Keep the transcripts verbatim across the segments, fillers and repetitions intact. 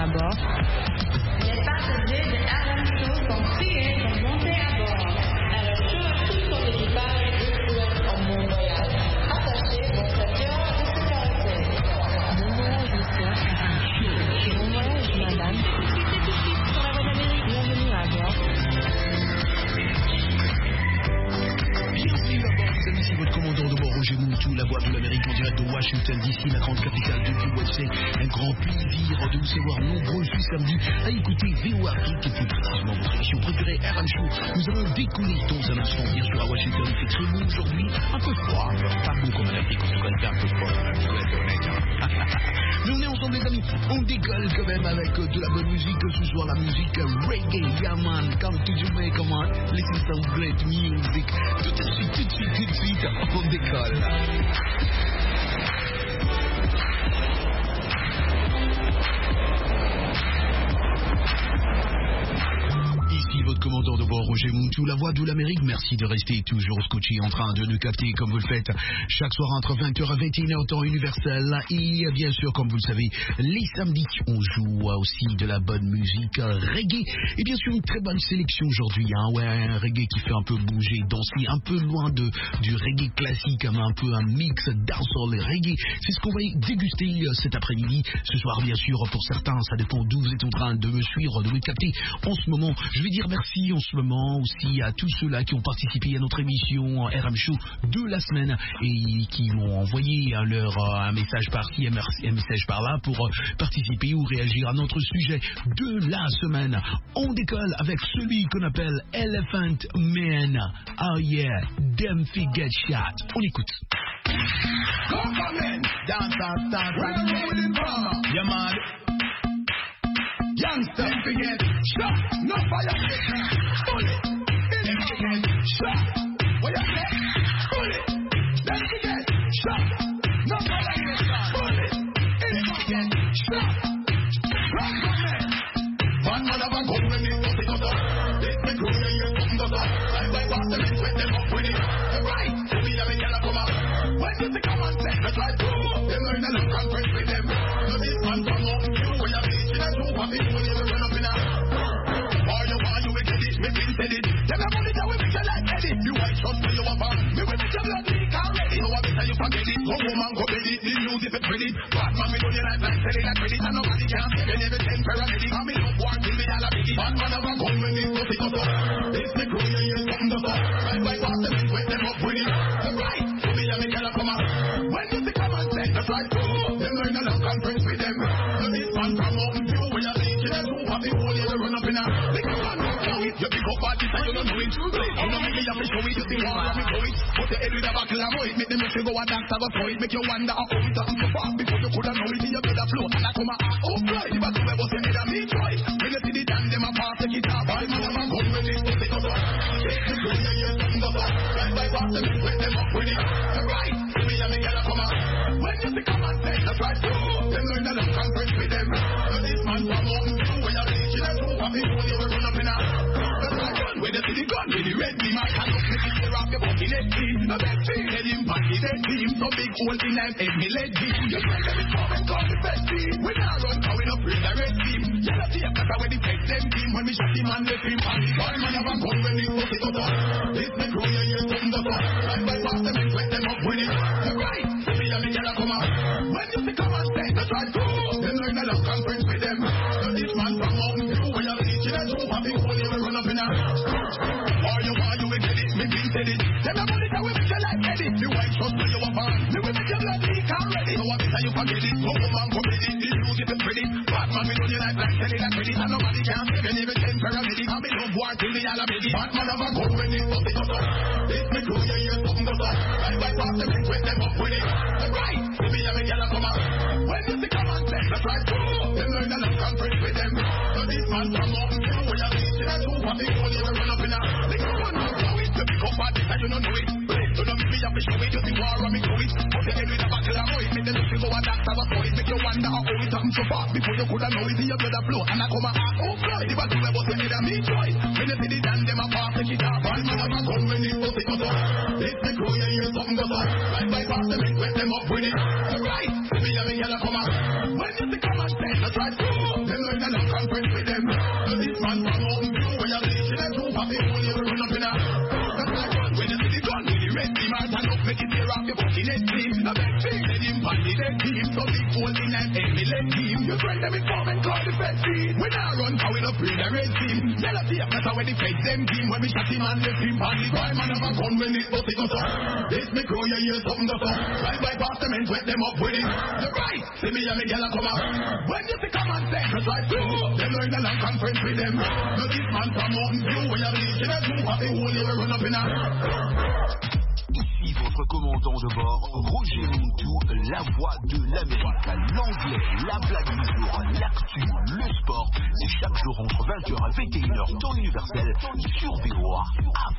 à bord. Les passagers de R M Show sont priés de monter à bord. R M Show a tout son équipage et souhaite un bon voyage. Attachez vos ceintures de sécurité. Bon voyage, monsieur. Bon voyage, madame. Quittez tout de suite pour la voie d'Amérique. Bienvenue à bord. Bienvenue à bord, les amis, c'est votre commandant de bord, Roger Moutou, la voix de l'Amérique en direct de Washington D C, la grande capitale depuis U S A. Un grand plaisir de vous savoir nombreux ce samedi à écouter V O Afrique et plus précisément votre émission préférée R M Show. Nous allons décoller dans un instant, bien sûr, à Washington. Il fait très beau aujourd'hui, un peu froid, pas beau comme en Afrique, on se connaît un peu froid, je dois être honnête. Mais on est ensemble, les amis, on décolle quand même avec de la bonne musique ce soir, la musique reggae, yeah man, come to Jamaica man, listen some great music. Tout de suite, tout de suite, tout de suite, on décolle. Ici votre commandant de bord, Roger Moutou, la voix de l'Amérique. Merci de rester toujours scotché en train de nous capter comme vous le faites chaque soir entre vingt heures et vingt et une heures temps universel. Et bien sûr, comme vous le savez, les samedis, on joue aussi de la bonne musique reggae. Et bien sûr, une très bonne sélection aujourd'hui. Hein. Ouais, un reggae qui fait un peu bouger, danser, un peu loin de, du reggae classique, hein, un peu un mix dancehall et reggae. C'est ce qu'on va déguster cet après-midi. Ce soir, bien sûr, pour certains, ça dépend d'où vous êtes en train de me suivre, de me capter en ce moment. Je vais dire merci en ce moment aussi à tous ceux-là qui ont participé à notre émission R M Show de la semaine et qui m'ont envoyé hein, leur, euh, un message par-ci, un message par-là pour euh, participer ou réagir à notre sujet de la semaine. On décolle avec celui qu'on appelle Elephant Man. Oh yeah, them fi get shot. On écoute. Government, dance, dance, dance, right now with the drama. Yeah, man. Youngster, them forget shot, no fire, bullet, them forget shot, what you say, bullet, them forget shot, no fire, bullet, them forget shot, rock for me, one man of a gun when they put it up, this me crew and you come to us, I buy what them and sweat them up with it, right, so we have a yellow come up, when does it come and say, that's right, them learn a look and press with them, no this man from home, you where you be, she not too happy. When you run up in a or you want you will get it, me been said it. Tell me about it, I will make you like Eddie. You white trust me, you a fan. Me will make your blood leak already. So I better you forget it. Go home and go bed it. The news if it's pretty. Bad man, me know you like that. Tell it like credit. And nobody can say me never send paramedic. And me love war till me all a biggie. Bad man have a gun when me pussy goes up. This me crew, you hear something goes up. Right by past them and sweat them up with it. Right, so me and me girl a come out. When you see come and say, that's right too. Them learn a long conference with them. So this man from Mountain View, where you think you know too happy. You run up in a big man, you pick up all this and you don't know it. You know maybe you have to show it, you think all of me show it. Put the head with a buckle and roll it, make them make you go and dance and go throw it. Make you wonder how it happened so far before you could have known it. You better float and I come a oh boy, you better know what's your head and me try. When you see the damn them apart, take it off. All man have a gun when they put it up. Take the gun and you something goes up. Right by past them, wet them up with it. Right, see me and me girl come out. When you see come and say, that's right too. Them learn a long conference with them. So this man from Mountain View, where you reach it and too happy. When you run up in a when you see the gun with the red beam, I can't look at the rock the bucket head team. The best team, head in party dead team. So big hole in them head me lead team. You try to be come and call the best team. We not run now we no play the red team. You know see a cut when the take them team. When we shot him and left him on the gun. Man have a gun when he put it up. This me crew you hear something up. Right by past them and sweat them up with it. Right, so me and me girl come out. When you see come and say that's right too. Them learn a long conference with them. So this man from Mountain View where you reach it and too happy. When you run up in a or you want you will get it, me been said it. Tell me about it, I will make you like Eddie. The white trust when you a fan. Me will make your blood leak already. So I better you forget it. Go home and go bed it. The news if it's pretty. Bad man, me know you like that. Tell it like credit. And nobody can say me never send paramedic. And me love war till me all a biggie. Bad man have a gun when it bust it up. This me crew, you hear something goes up. Right by past them and sweat them up with it. Right, see me and me girl come out. When you see come and say, that's right too. Them learn a long conference with them. So this man from Mountain View where you reach it and too happy. When you run up in a big one, you pick up bad and you don't know it. You don't make me have to show it. You think war and me throw it. Put the head with a buckle and roll it. Make them look to go and dance and go throw it. Make you wonder how it happened so far before you could have known it. See your blood a flow and I come a oh boy. The battle was your head and me try. When you see the damn them apart, take it off. And man have a gun when it goes it goes up. This the crew you hear something goes up. Right by past them and wet them up with it. Right, see me and me girl come out. When you see come and say that's right too. Them learn eminent team. No big team, let him pan the dead team. So big hole in an eminent team. You friend them in form and call the fed team. We now run how we no play the red team. Tell us here, that's how we defend them team. When we shot him and left him pan the crime and have a gun when it bust it goes up. This me crow, you hear something goes up. Right by past them and wet them up with it. The right, see me and me gyal a come out. When you see come and say, cause I do. Them learn a long conference with them. No this man from Mountain View, when you're bleaching a two, have the whole year run up in a... Ici votre commandant de bord, Roger Muntu, la voix de l'Amérique, l'anglais, la blague du jour, l'actu, le sport, c'est chaque jour entre vingt heures et vingt et une heures, temps universel, sur V O A.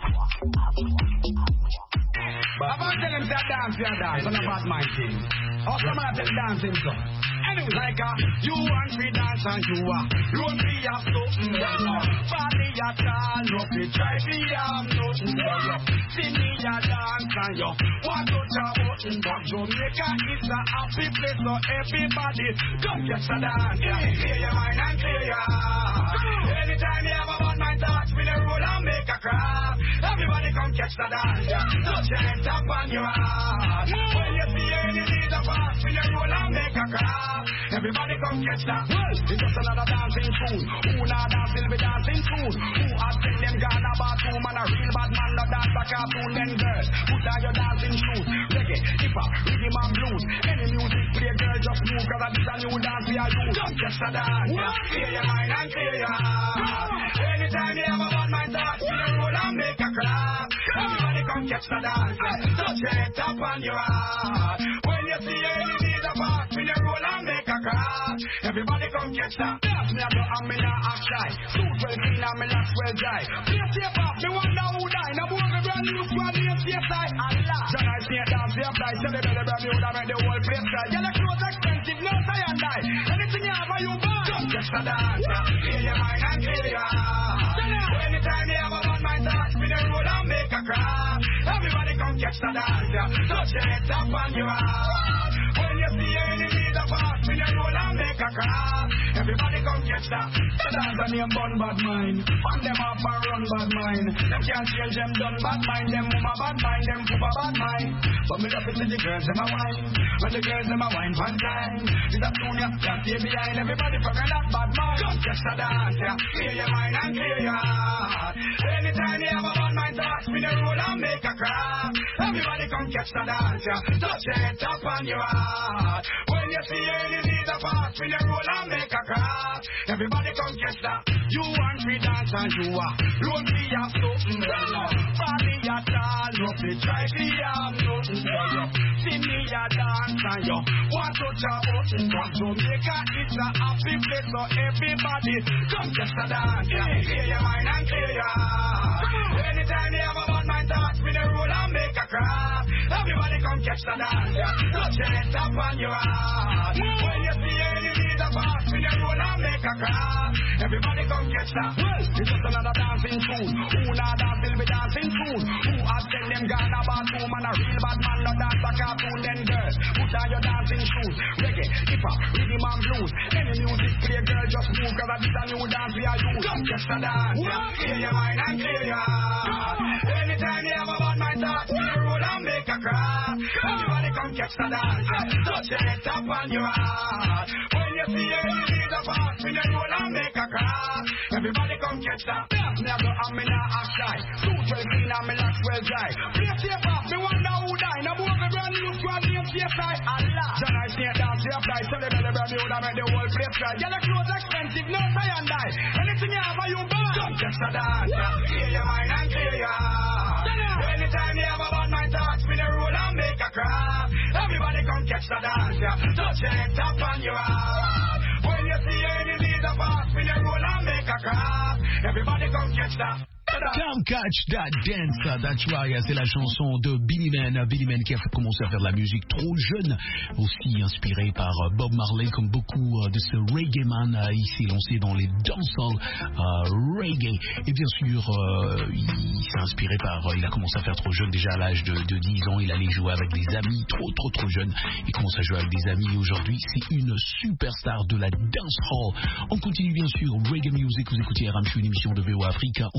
About tell him that dance, yeah, dance, on a bad mind thing. Or some of them dancing so. Anyway, like uh, you want me dance and you are. Don't be a something, yeah. Party at all, no be try be am nothing, yeah. See me a dance and you want to touch a button, but Jamaica is a happy place so everybody come just a dance, yeah. Clear your mind and clear your heart. Anytime you have a bad mind, touch me the roll and make a crowd. Everybody come catch the dance, yeah. Touch your hands up on your heart. When you see any need a pass, when you roll and make a crowd. Everybody come catch that. It's just another dancing tune. Who not dance will be dancing tune. Who has seen them gone about two man, a real bad man, no dance a cartoon. Then girls, put on your dancing shoes. Reggae, hip-hop, rhythm and blues. Any music play, girl, just move, cause this a new dance we are you. Come catch the dance, yeah. Clear your mind and clear your heart. Anytime you have a one mind thought, we don't roll and make a clap. Everybody come catch the dance, yeah. Touch your head up on your heart. When you see any need a part, we don't roll and make a clap. Everybody come catch that. Yes, me a go and me not act shy. Suit well clean and me locks well dry. Play safe off, me wonder who die. Now boy me brand new squad, me a safe side. Allah, John I see a dance safe side. Tell the belly brand new that make the whole place dry. Yeah, the clothes expensive, no tie and die. Anything you have, you buy. Come catch the dance, yeah. Clear your mind and clear your heart. Anytime you have a one mind thought, we don't roll and make a crowd. Everybody come catch the dance, yeah. Touch your head up on your heart. When you see any need a part, we don't roll and make a crowd. Everybody come catch that. The dance and name bun bad mind. Fund them up and run bad mind. Them can't change them done bad mind. Them mama bad mind, them poopa bad mind. But me love it to the girls them a wine. When the girls them a wine fun time. It's a tune ya, can't stay behind. Everybody forget that bad mind. Come catch the dance, yeah. Clear your mind and clear your heart. Anytime you have a bad mind thought, we don't roll and make a crowd. Everybody come catch the dance, yeah. Touch your head up on your heart. When you see any need a part, we don't roll and make a crowd. Everybody come catch that. You want me dance and you are. Don't be a something, yeah. Party at all, no be try be am nothing, yeah. See me a dance and you want to touch a button, but Jamaica is a happy place so everybody come catch the dance, yeah. Clear your mind and clear your heart. Anytime you have a bad mind thought, we don't roll and make a crowd. Everybody come catch the dance, yeah. Touch your head up on your heart. When you see any need a part, we don't roll and make a crowd. Everybody come catch that. It's just another dancing tune. Who not dance will be dancing tune. Who has seen them gone about two man, a real bad man, no dance a cartoon. Then girls, put on your dancing shoes. Reggae, hip-hop, rhythm and blues. Any music play, girl, just move, cause this a new dance we are you. Come catch the dance, yeah. Clear your mind and clear your heart. Anytime you have a bad mind thought, we roll and make a crowd. Everybody come catch the dance, yeah. Touch your head up on your heart. When you see any need a part, we roll and make a crowd. Everybody come catch that. Yes, me a go and me not act shy. Suit well clean and me locks well dry. Play safe off, me wonder who die. Now boy me brand new squad, me a safe side. Allah, John I see a dance safe side. Tell the belly brand new that make the whole place dry. Yeah, the clothes expensive, no tie and die. Anything you have, you buy. Come catch the dance, yeah. Clear your mind and clear your heart. Anytime you have a bad mind thought, we don't roll and make a crowd. Everybody come catch the dance, yeah. Touch your head up on your heart. When you see any need a part, we don't roll and make a crowd. Everybody come catch that. Come catch that dance, that's right, c'est la chanson de Billy Man. Billy Man qui a commencé à faire de la musique trop jeune, aussi inspiré par Bob Marley, comme beaucoup de ce reggae man. Il s'est lancé dans les dancehall uh, reggae, et bien sûr, uh, il s'est inspiré par, il a commencé à faire trop jeune, déjà à l'âge de, de dix ans, il allait jouer avec des amis, trop trop trop jeune, il commence à jouer avec des amis, aujourd'hui c'est une superstar de la dancehall. On continue bien sûr, reggae music, vous écoutez R M Q, une émission de V O A Africa, on écoute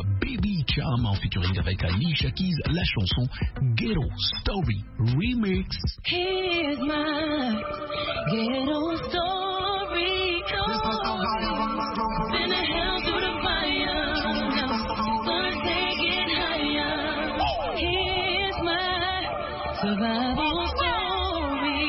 Baby Cham en featuring avec Alicia Keys, la chanson Ghetto Story Remix. Here's my ghetto story. Oh, been a hell through the fire. Gonna take it higher. Here's my survival story.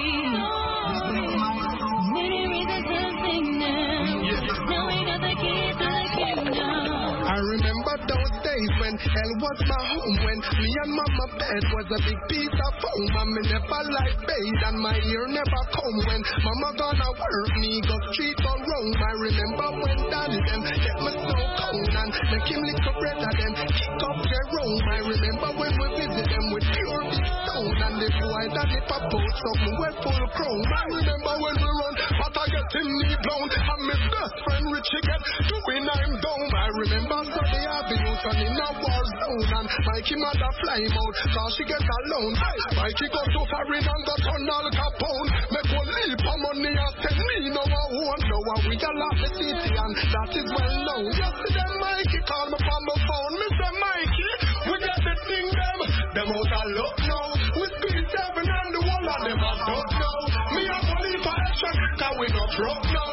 Many reasons to sing now. Now we got the key to the kingdom. I remember those days when hell was my home, when me and mama bed was a big piece of foam, and me never like bathe and my ear never come. When mama gonna work, me go street or roam. I remember when daddy them get me so cold and make him lick up bread and then kick up their room. I remember when we visit them with pure big stone, and the boy daddy pop out something with full chrome. I remember when we run, but I get him knee blown, and my best friend Richie get doing I'm down. I remember Sunday Avenue running a war zone, and Mikey mother fly him out cause she get alone. Hey, Mikey go to foreign and got on Al Capone. Make one leap of money and send me no one won't know how we all love the city, and that is well known. Yesterday Mikey called me from the phone. Mister Mikey, we got the thing them, them out of luck now. We squeeze seven and the whole of them are duck now. Me a police for extra cause we not truck now.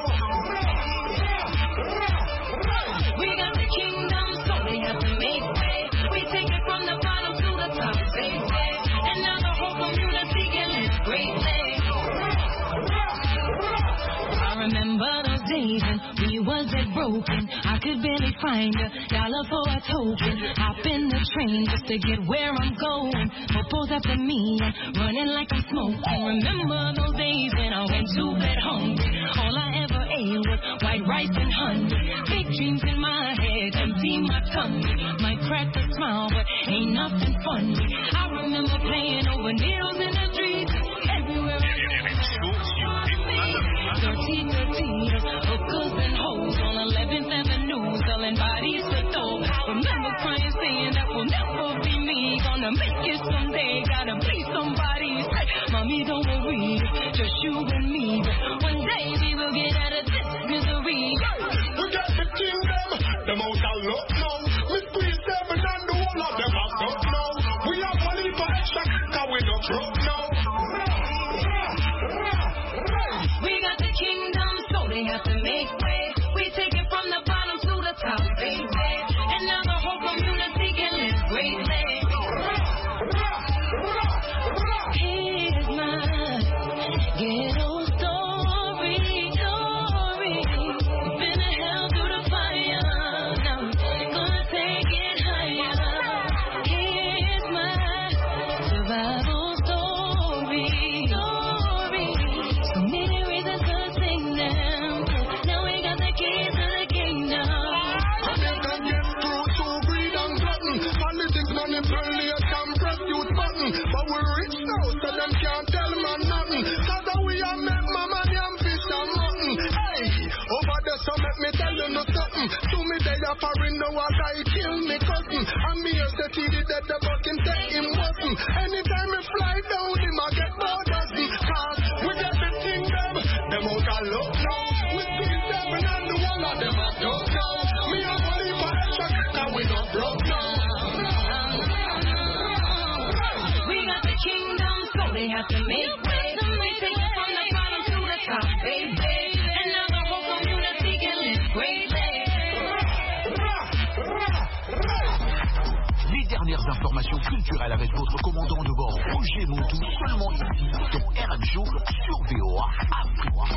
We got the kingdom, so they have to make way. We take it from the bottom to the top, baby. And now the whole community can live greatly. I remember those days when we was dead broken. I could barely find a dollar for a token. Hop in the train just to get where I'm going. Popo's after me, I'm running like I'm smoking. Remember those days when I went to bed hungry. All I ever ate was white rice and honey. Big dreams in my head, empty my tummy. Might crack a smile, but ain't nothing funny. I remember playing over needles in the streets. Everywhere I thirteen, thirteen, hookers and hoes on eleventh Avenue, selling bodies for dough. Remember crying, saying that will never be me. Gonna make it someday, gotta be somebody. Say, mommy, don't worry, just you and me. One day we will get out of this misery. We got the kingdom, them out of luck now. We squeeze seven and the whole of them are duck now. We have money for extra cause we not truck now. We got the kingdom, so they have to make way. We take it from the bottom to the top, baby. And now the whole community can live greatly. Here's my ghetto story, story. Been a hell through the fire, now gonna take it higher. Here's my survival story, story. So many reasons to sing them. Now we got the keys to the kingdom. I never get through to greed and glutton. Politics manipulate and press youth button. But we're rich now, so them can't tell man nothing. Cause we are make mama and fish and mutton. Hey, over there so make me tell you no something. To me they are foreign now as I kill me cousin. I'm here to see the dead the fucking say him wasn't. Anytime we fly down him I get more dozen. Cause we get the thing them, them out of luck now. We squeeze seven and the whole of them are duck now. Me a money for extra cause we not broke now. We got the kingdom, so they have to make way. We take it from the bottom to the top, baby. And now the whole community can live greatly. Les dernières informations culturelles avec votre commandant de bord, Roger Montou, seulement ici, dans R M Show sur V O A Afrique.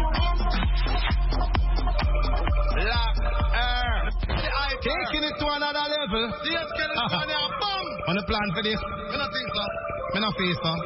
Lock, air. Taking it to another level. On the plan for this. I don't think so. I don't think so.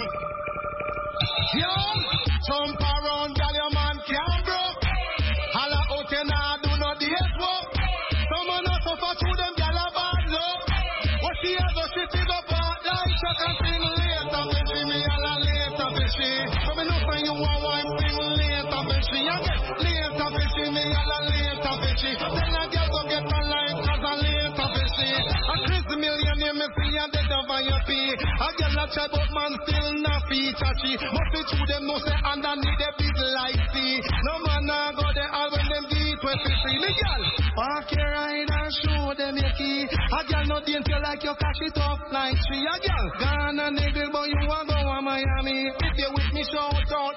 Yo, jump around, girl, your man can't broke. Holla out, you nah do no date work. Someone else suffer through them, girl, a bad luck. What she has, what she fig up out like truck and sing later, fishy, me all a later, fishy. So me know when you want one, sing later, fishy. Again, later, fishy, me all a later, fishy. Then a girl go get a life as a later, fishy. A Chris millionaire, me see a dead over your pee. A girl a try, but man still not feature she. Must be true, them know say underneath the big like sea. No man nah go there all when them get we fi free me girl. Park your ride and show them your key. A girl no dance you like you cash it up like tree. A girl gone and niggle but you want go to Miami. If you with me shout out.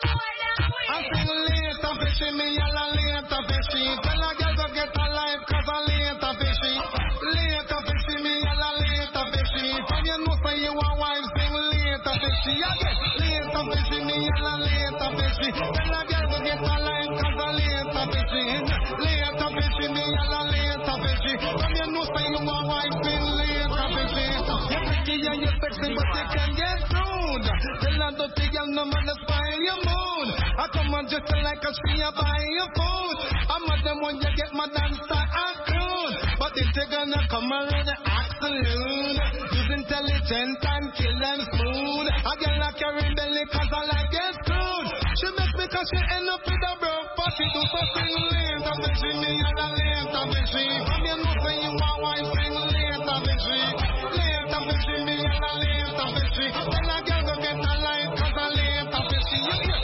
I sing later fishy, me yell a later fishy. Tell a girl to get a life cause a later fishy. Later fishy, me yell a later fishy. From you know say you a wife, sing later fishy. Again, later fishy, me yell a later fishy. Tell a girl to get a life cause a later fishy. Later fishy, me yell a later fishy. From you know say you a wife, sing later fishy. You're pretty and you're sexy but you can get rude. Tell a dirty girl no man to spoil your mood. I come on just like a tree, I buy your food. I'm at them when you get my dancer and crude. But if you're gonna come around and act alone, use intelligent and kill them smooth. I get like carry belly cause I like it good. She makes me cause she end up with a broke party. Do something later, bitchy, me and a later, bitchy. From you know say you are wife, sing later, bitchy. Later, bitchy, me and a later, bitchy. Tell a girl to get a life cause a later, bitchy.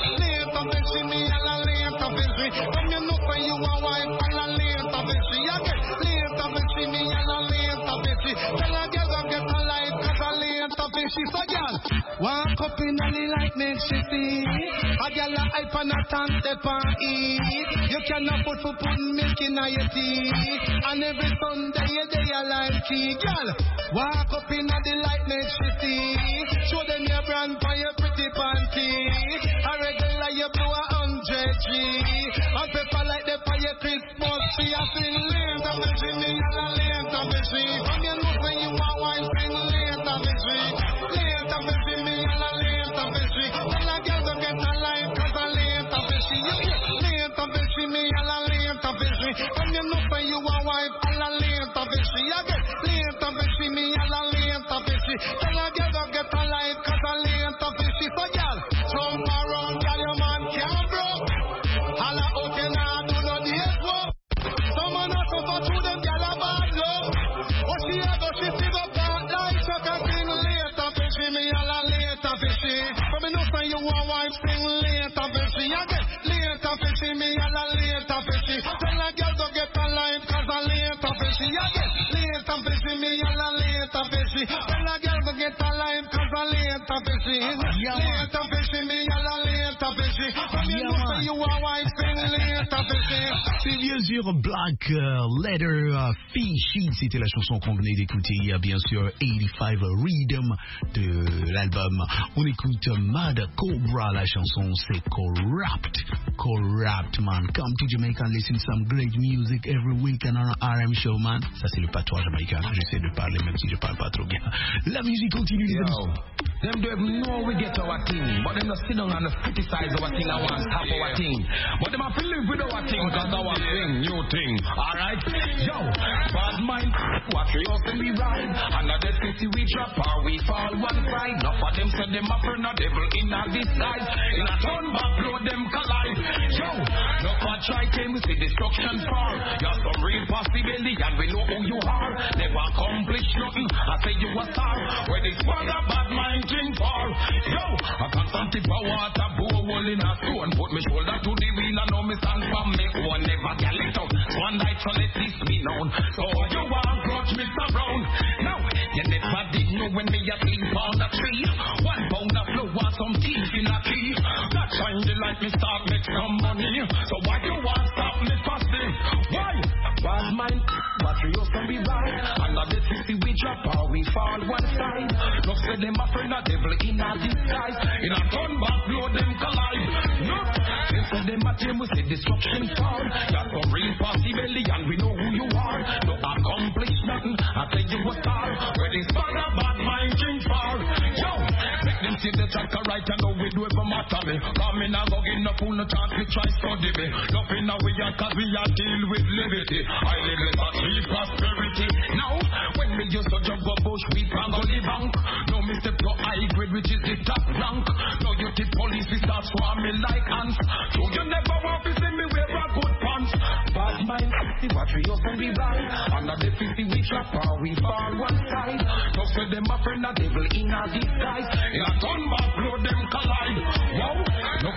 Bitchy, me a la later bitchy. Come you know say you a wife and a later bitchy. Again, later bitchy, me a la later bitchy. Tell a girl to get a life cause a later bitchy. So girl, walk up in the light make she see. A girl a hype and a tank step and eat. You cannot put for putting milk in your teeth. And every Sunday you day a like key. Girl, walk up in the light make she see. Show them your brand for your pretty panty. A regular you blow a hundred G. And pepper like the for your Christmas tree. I sing later, bitchy, me a la later, bitchy. From you know say you a wife, sing later, bitchy. Later, bitchy, me a la later, bitchy. Tell a girl to get a life cause a later, bitchy. Later, bitchy, me a la later, bitchy. From you know say you a wife, a la later, bitchy. Again, later, bitchy, me a la later, bitchy. Tell a girl to get a life cause a later, bitchy. So girl, jump around, girl, your man can't broke. Holla out and I do not hate work. Someone has to for through them, girl, a bad love. What she a go, she still go back like so can sing later, fishy, me a la later, fishy. From me know say you a wife, sing later, fishy. Again, later, fishy, me a la later, fishy. Tell a girl to get a life cause a later, fishy. Again, later, fishy, me a la later, fishy. Tell a girl to get a life cause a later, fishy. Later, fishy, me a la later, fishy. From me know say you a wife, sing later, fishy. C'est bien sûr Black uh, Letter uh, Fishy, c'était la chanson qu'on venait d'écouter. Il y a bien sûr eighty-five Rhythm de l'album. On écoute Mad Cobra, la chanson c'est Corrupt. Corrupt, man. Come to Jamaica and listen to some great music every week on our R M show, man. Ça c'est le patois jamaïcain. J'essaie de parler même si je parle pas trop bien. La musique continue. Yo, them don't even know we get our thing, but them not sit down and criticize our thing and want half our thing. But them have to live with our thing cause our thing, new thing. Alright? Yo, bad mind, what we also be right. Another city we drop or we fall one side. Enough of them said them a friend of devil in a disguise. In a turn back, blow them collide. Yo, no one try came we see destruction fall. You're some real possibility and we know who you are. Never accomplish nothing, I say you a star. Where this one a bad mind thing for. Yo, I got something for water, blow a hole in a stone. Put me shoulder to the wheel and know me stand for me. One never get let out. One night so let this be known. So you want grudge Mister Brown. Now, you never did know when me a sleep on the tree. One pound of flour and some teeth in a key. That time the light me start make some money. So why you want stop me fasting? Why? Bad mind, but we used to be right. Another city we drop or we fall one side. No say them a friend of devil in a disguise. In a turn back blow them collide. No, they say them a team we say destruction fall. You're some real possibility and we know who you are. No accomplish nothing, I tell you a star. Where this bad a bad mind thing for. Yo, make them see the tracker right and know we do it for matter me. Come in and go get no fool no chance to try study me. Nothing now we are cause we are deal with liberty. I live in a tree prosperity. Now, when we used to jump a bush, we bang on the bank. No me step to high grade, which is the top rank. Now you the police, we start swarming like ants. So you never want to see me wear a good pants. Bad mind, see what we used to be right. Under the fifty we trap or we fall one side. No say them a friend a devil in a disguise. In a gun back, blow them collide. Wow, no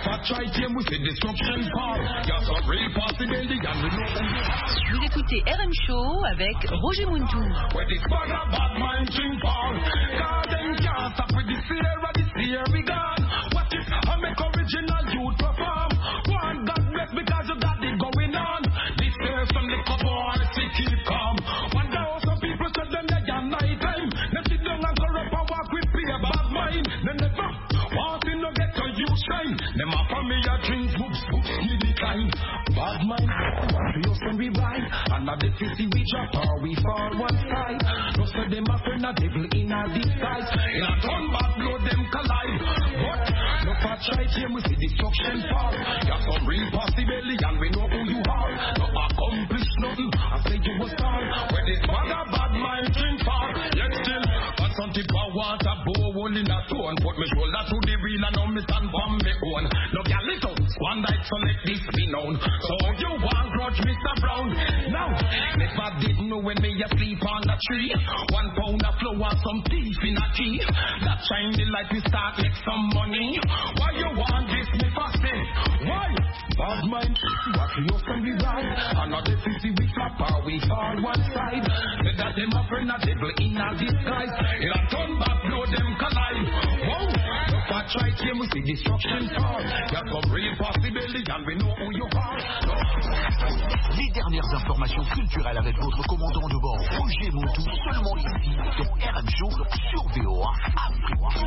fat try game with the destruction part. Got some real possibility and we know them. Vous écoutez R M Show avec Roger Muntu. Where this bag of bad mind drink fall. God them can't stop with this fear of this fear we gone. What if I make original youth perform? One God bless because you got it going on. This fear from the couple to keep calm. One day some people said them they are night time. They sit down and corrupt and walk with fear bad mind. They never want to no get to you shine. Them a family a drink books, books in decline. Bad mind, what we used to revive. And now the fifty we drop or we fall one side. No say them a friend a devil in a disguise. In a turn bad blow them collide. But no fat try here we see destruction fall. You have some real possibility and we know who you are. No accomplish nothing, I say you a star. Where this bag of bad mind drink fall. Yet still, but some people want a bow hole in a stone. Put me shoulder to the wheel and now me stand for me own. No girl it out, one night so let this be known. So you want grudge Mister Brown. Now, never didn't know when me asleep on the tree. One pound of flour and some thief in a key. That shine the light we start make some money. Why you want this me fast say? Why? Bad mind, what we used to be right. Another fifty we flap or we fall one side. Say that them a friend a devil in a disguise. In a turn back blow them collide. Whoa, no fat try here we see destruction fall. There's some real possibility and we know who you are. No. Les dernières informations culturelles avec votre commandant de bord Roger Muntu, seulement ici dans R M Show sur V O A Afrique.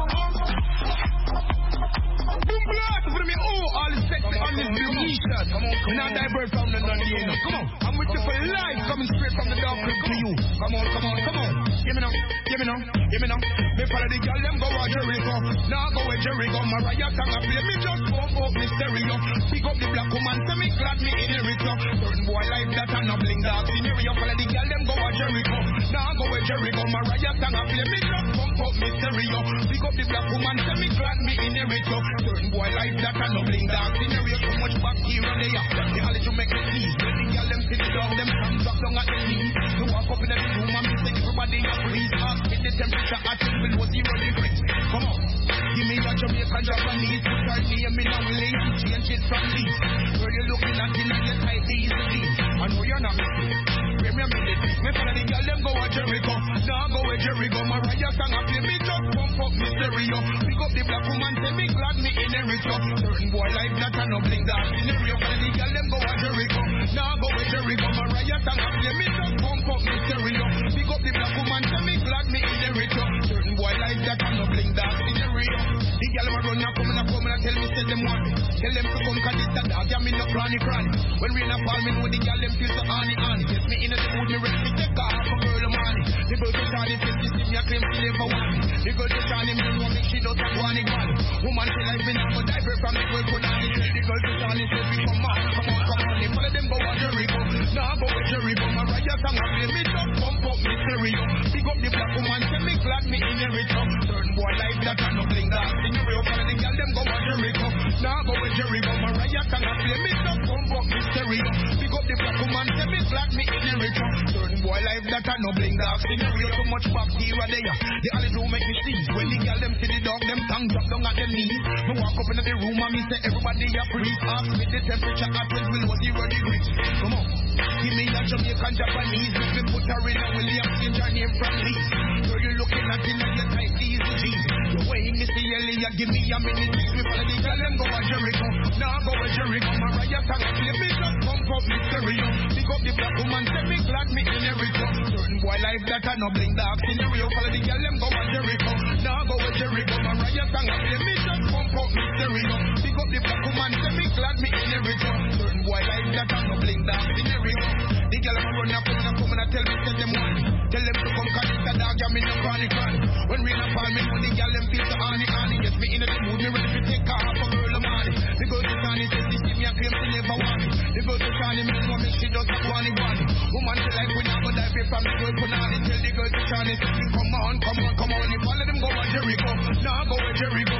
Boom blast for me, oh, all the sex on this new t-shirt. Come on, come on, divert from the Nandino. Come on, I'm with you for life, coming straight from the dark to you. Come on, come on, come on. Give me now, give me now, give me now. Me follow the girl, them go a Jericho. Now go a Jericho, Mariah Tang a play. Me just pump up me stereo. Pick up the black woman, say me glad me in the ritual. Certain boy like that and a bling dark scenario. Follow the girl, them go a Jericho. Now go a Jericho, Mariah Tang a play. Me just pump up me stereo. Pick up the black woman, say me glad me in the ritual. Certain boy like that and no bling dark scenario. Too much back here and there. The alley to make the sneeze. When the girl them sit down, them hands drop down at the knees. To walk up in the room and me say everybody a freeze. Ask me the temperature at below zero degrees. Come on, give me a Jamaican Japanese. Put her name in a lady, change it from these. Where you looking at in your tight these these. I know you're not missing. Where me a minute, me follow the girl them go a Jericho. Now go a Jericho, Mariah Tang a play. Me just pump up me stereo. Pick up the black woman, say me glad me in the ritual. Certain boy like that and no bling that scenario. Follow the girl them go a Jericho. Now go a Jericho, Mariah Tang a play. Me just pump up me stereo. Pick up the black woman, say me glad me in the ritual. Certain boy like that and no bling that scenario. The girl a run a come and a come and a tell me say them want me. Tell them to come 'cause this a dog ya me no cranny cranny. When rain a fall me know the girl them feel so honey honey. Get me in the mood me ready to take off a girl of money. The girl to Shani feel this me a claim she never want me. The girl to Shani me know me she don't have one one. Woman say like me now but diver from the girl put on it. The girl to Shani say we come on come on come on. If all of them go a Jericho, now go a Jericho. Mariah Tang a play me just pump up me stereo. Pick up the black woman say me glad me in the ritual. Certain boy like that and no bling that scenario. Follow the girl them go a Jericho. Now go a Jericho. Mariah Tang a play me just pump up me stereo. Pick up the black woman say me glad me in the ritual. Certain boy like that and no bling that scenario. Too much back here and there. The alley do make me sneeze. When the girl them see the dog them tongue drop down at them knees. Me walk up in the room and me say everybody a freeze. Ask me the temperature at twelve below zero degrees. Come on, give me a Jamaican Japanese. If me put her in a William, change her name from Lee. Girl you looking at in your tight these jeans. The way me see Elia, give me a minute. Me follow the girl them go a Jericho. Now go a Jericho. Mariah Tang a play me just pump up me stereo. Pick up the black woman, say me glad me in a ritual. Certain boy like that and no bling dark scenario. Follow the girl them go a Jericho. Now go a Jericho. Mariah Tang a play me just pump up me stereo. Pick up the black woman, say me glad me in a ritual. Certain boy like that and no bling dark scenario. The girl a run up and come and tell me say them want. Tell them to come 'cause it's a dog ya me no cranny cranny. When rain a fall me know the girl them feel so honey honey. Get me in the mood me ready to take off a girl of money. The girl to Shani says she see me a claim she never want me. The girl to Shani me know me she just a wanny wanny. Woman she like we now go dive from the girl put on it. Tell the girl to Shani say come on come on come on. If all of them go a Jericho, now go a Jericho. Mariah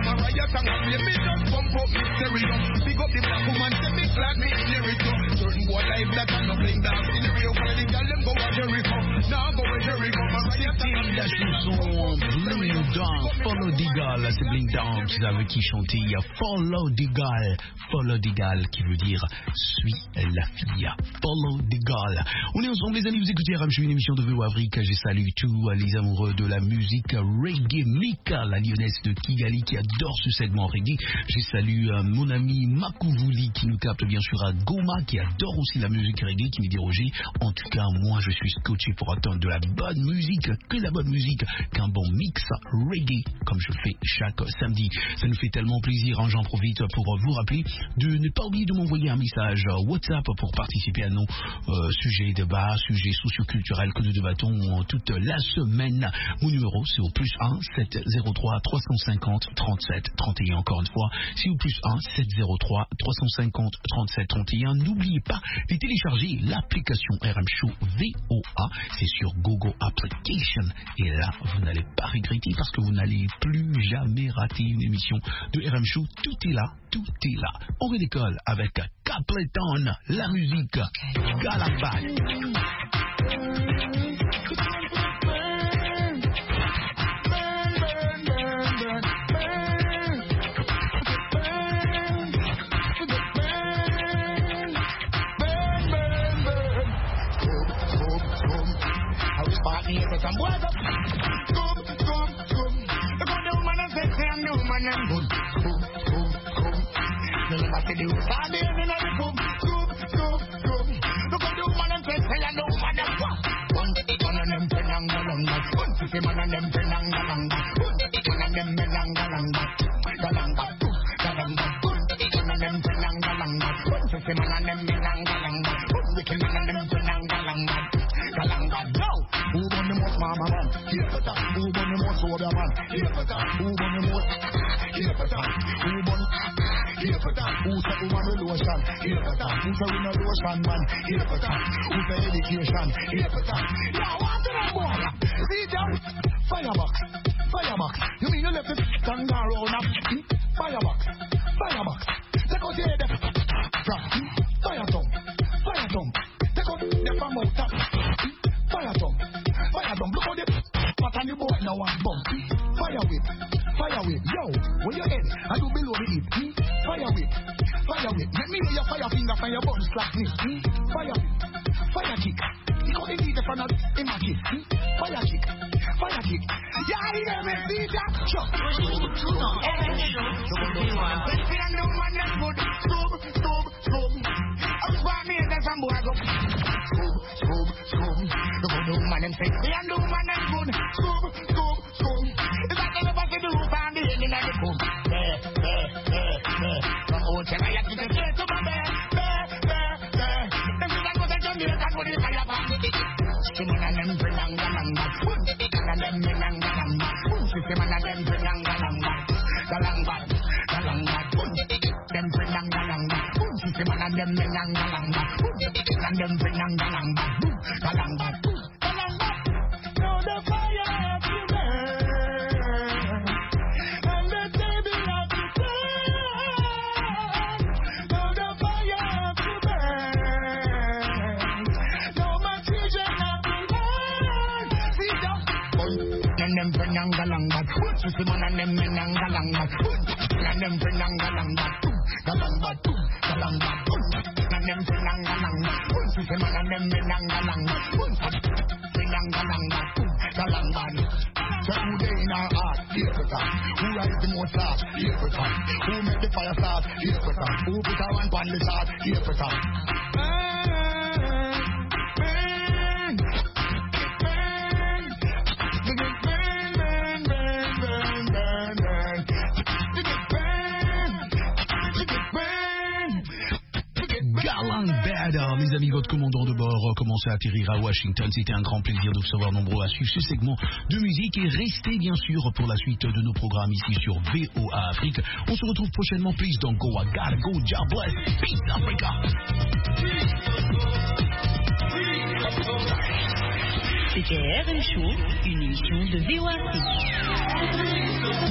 that song and me just bump up me stereo. Pick up the black woman, say me glad me lyric. Certain boy life that I'm not playing down in the real quality. Girl them go a Jericho, now go a Jericho. La chanson Bling Down, Follow Digal, c'est Bling Down qui savait qui chantait. Il y a Follow Digal, Follow Digal qui veut dire suis la fille. Follow Digal. On est ensemble les amis, vous écoutez R M Show, une émission de V O Afrique. Je salue tous les amoureux de la musique reggae. Mika, la lyonnaise de Kigali qui adore ce segment reggae. Je salue euh, mon ami Makouvouli qui nous capte bien sûr à Goma, qui adore aussi la musique reggae, qui me dit Roger, en tout cas moi je suis scotché pour attendre de la bonne musique, que la bonne musique, qu'un bon mix reggae comme je fais chaque samedi. Ça nous fait tellement plaisir, hein, j'en profite pour vous rappeler de ne pas oublier de m'envoyer un message WhatsApp pour participer à nos euh, sujets débat, sujets socioculturels que nous débattons toute la semaine. Mon numéro c'est au plus un sept zéro trois trois cent cinquante trente-sept trente et un. Encore une fois, c'est au plus un sept zéro trois trois cent cinquante trente-sept trente et un. N'oubliez pas de télécharger l'application R M Show V O A, c'est sur Google Application. Et là, vous n'allez pas regretter parce que vous n'allez plus jamais rater une émission de R M Show. Tout est là, tout est là. On redécolle avec Capleton, la musique Galamba. Some boys up, scoop, scoop, scoop. Look at the woman and sexy and the woman and good. Scoop, scoop, scoop. You never see the woman in the scoop, scoop, scoop, scoop. Look at the woman and sexy and the woman and good. One one of them penanga langa, one fifty man and them penanga langa, one one of them penanga langa, galanga, galanga, one of them penanga langa, one fifty man and them penanga langa, one wicked man and them penanga langa, galanga. No. Who born the most mama man? Here for that. Who born the most soda man? Here for that. Who born the most? Here for that. Who born? Here for that. Who say woman with lotion? Here for that. Who say we no lotion man? Here for that. Who say education? Here for that. Yeah, what do you want? See them? Firebox, firebox. You mean you left the kangaroo now? Firebox, firebox. Take out the head. Fire tongue, fire tongue. Take out the from out top. Fire tongue, fire tongue. Look at the pat on the boy now and bump. Fire whip, fire whip. Yo, when you head, I do below the hip. Fire whip, fire whip. Let me know your fire finger from your bum slap me. Fire whip, fire kick. You know they need the front of in my kick. Fire kick, fire kick. Yeah, I hear me, see that? Chuck. Stop, stop, stop. I was born here, there's some boy go. Stop, stop, stop. Look at the woman and sexy and the woman and good. Stop, stop, stop. It's like they never see the roof and the ending of the boom. There, there, there, there. From old China, you can say to my bear, bear, bear, bear. Them people go to Jamaica, go to the fire pan. Stimon and them bring on the langa. And them bring on the langa. Stimon and them bring on the langa. The langa, the langa. Them bring on the langa. Stimon and them bring on the langa. And them bring on the langa. The langa, the langa. Now the fire has to burn. And the table has to turn. Now the fire has to burn. Now my children have to learn. See that? And them bring on the langa. Stimon and them bring on the langa. And them bring on the langa. The langa, the langa. And them bring on the langa. Stimon and them bring on the langa. Bring on the langa. The langa. So who they in our heart? Here for that. Who rise the most stars? Here for that. Who make the fire start? Here for that. Who put our one on the start? Here for that. Les amis, votre commandant de bord commence à atterrir à Washington. C'était un grand plaisir de vous savoir nombreux à suivre ce segment de musique et restez bien sûr pour la suite de nos programmes ici sur V O A Afrique. On se retrouve prochainement. Please don't go, I gotta go. God bless. Peace Africa. C'était R M Show, une émission de V O A Afrique.